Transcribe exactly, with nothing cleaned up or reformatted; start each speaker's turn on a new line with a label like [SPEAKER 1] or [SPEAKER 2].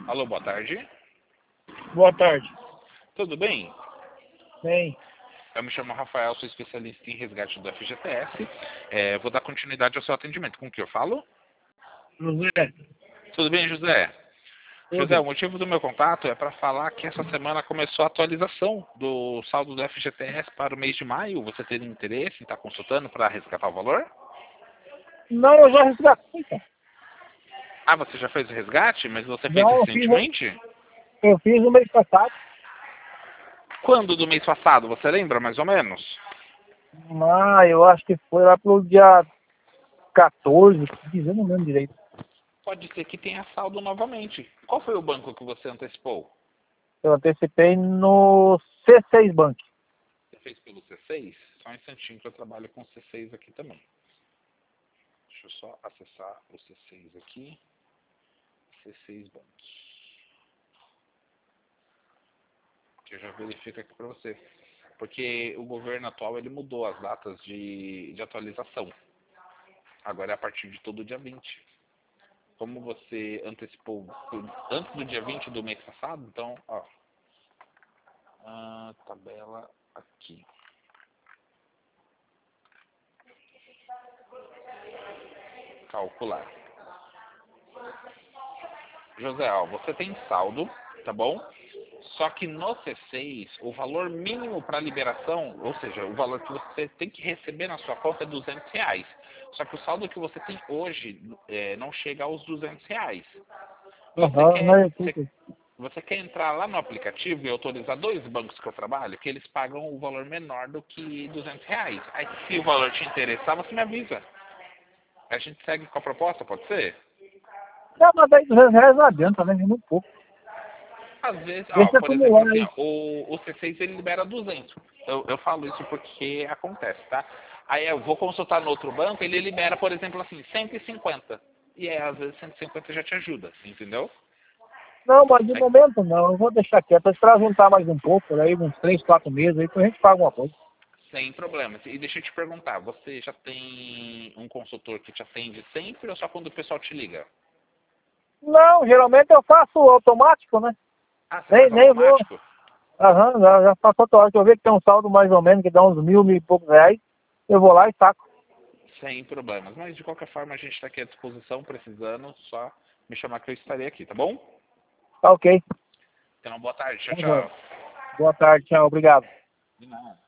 [SPEAKER 1] Alô, boa tarde.
[SPEAKER 2] Boa tarde.
[SPEAKER 1] Tudo bem?
[SPEAKER 2] Bem,
[SPEAKER 1] Eu me chamo Rafael, sou especialista em resgate do F G T S. É, vou dar continuidade ao seu atendimento. Com o que eu falo?
[SPEAKER 2] José,
[SPEAKER 1] Tudo bem, José? José, o
[SPEAKER 2] tudo.
[SPEAKER 1] motivo do meu contato é para falar que essa semana começou a atualização do saldo do F G T S para o mês de maio. Você teria interesse em estar consultando para resgatar o valor?
[SPEAKER 2] Não, eu já resgatei, cara.
[SPEAKER 1] Ah, você já fez o resgate, mas você
[SPEAKER 2] Já
[SPEAKER 1] fez
[SPEAKER 2] eu fiz,
[SPEAKER 1] recentemente?
[SPEAKER 2] eu fiz no mês passado.
[SPEAKER 1] Quando do mês passado? Você lembra mais ou menos?
[SPEAKER 2] Ah, eu acho que foi lá pelo dia quatorze, quinze, eu não lembro direito.
[SPEAKER 1] Pode ser que tenha saldo novamente. Qual foi o banco que você antecipou?
[SPEAKER 2] Eu antecipei no C seis Bank.
[SPEAKER 1] Você fez pelo C seis? Só um instantinho que eu trabalho com C seis aqui também. Deixa eu só acessar o C seis aqui. C seis Bank. Que eu já verifico aqui para você. Porque o governo atual ele mudou as datas de, de atualização. Agora é a partir de todo dia vinte. Como você antecipou antes do dia vinte do mês passado, então, ó. A tabela aqui. Calcular. José, ó, você tem saldo, tá bom? Só que no C seis, o valor mínimo para liberação, ou seja, o valor que você tem que receber na sua conta é duzentos reais. Só que o saldo que você tem hoje é, não chega aos duzentos reais. Você
[SPEAKER 2] Aham,
[SPEAKER 1] quer,
[SPEAKER 2] não, eu
[SPEAKER 1] você,
[SPEAKER 2] fiz.
[SPEAKER 1] você quer entrar lá no aplicativo e autorizar dois bancos que eu trabalho, que eles pagam o valor menor do que duzentos reais. Aí se o valor te interessar, você me avisa. A gente segue com a proposta, pode ser?
[SPEAKER 2] Não, mas daí duzentos reais não adianta, né? É muito pouco.
[SPEAKER 1] Às vezes, ó,
[SPEAKER 2] Deixa
[SPEAKER 1] por exemplo,
[SPEAKER 2] acumular
[SPEAKER 1] assim,
[SPEAKER 2] aí.
[SPEAKER 1] ó, o, o C seis ele libera duzentos. Eu, eu falo isso porque acontece, tá? Aí eu vou consultar no outro banco, ele libera, por exemplo, assim, cento e cinquenta. E é, às vezes cento e cinquenta já te ajuda, entendeu?
[SPEAKER 2] Não, mas de
[SPEAKER 1] Aí,
[SPEAKER 2] momento não, eu vou deixar quieto. Esperar juntar mais um pouco, aí uns três, quatro meses, aí depois a gente paga uma coisa.
[SPEAKER 1] sem problemas. E deixa eu te perguntar, você já tem um consultor que te atende sempre ou só quando o pessoal te liga?
[SPEAKER 2] Não, geralmente eu faço automático, né?
[SPEAKER 1] Ah, você
[SPEAKER 2] Nem,
[SPEAKER 1] faz
[SPEAKER 2] nem vou.
[SPEAKER 1] automático?
[SPEAKER 2] Aham, já, já faço automático. Eu vejo que tem um saldo mais ou menos, que dá uns mil, mil e poucos reais. Eu vou lá e saco.
[SPEAKER 1] Sem problemas. Mas de qualquer forma a gente está aqui à disposição, precisando, só me chamar que eu estarei aqui, tá bom?
[SPEAKER 2] Tá ok.
[SPEAKER 1] Então, boa tarde. Tchau,
[SPEAKER 2] Tá bom.
[SPEAKER 1] tchau.
[SPEAKER 2] Boa tarde, tchau. Obrigado.
[SPEAKER 1] De nada.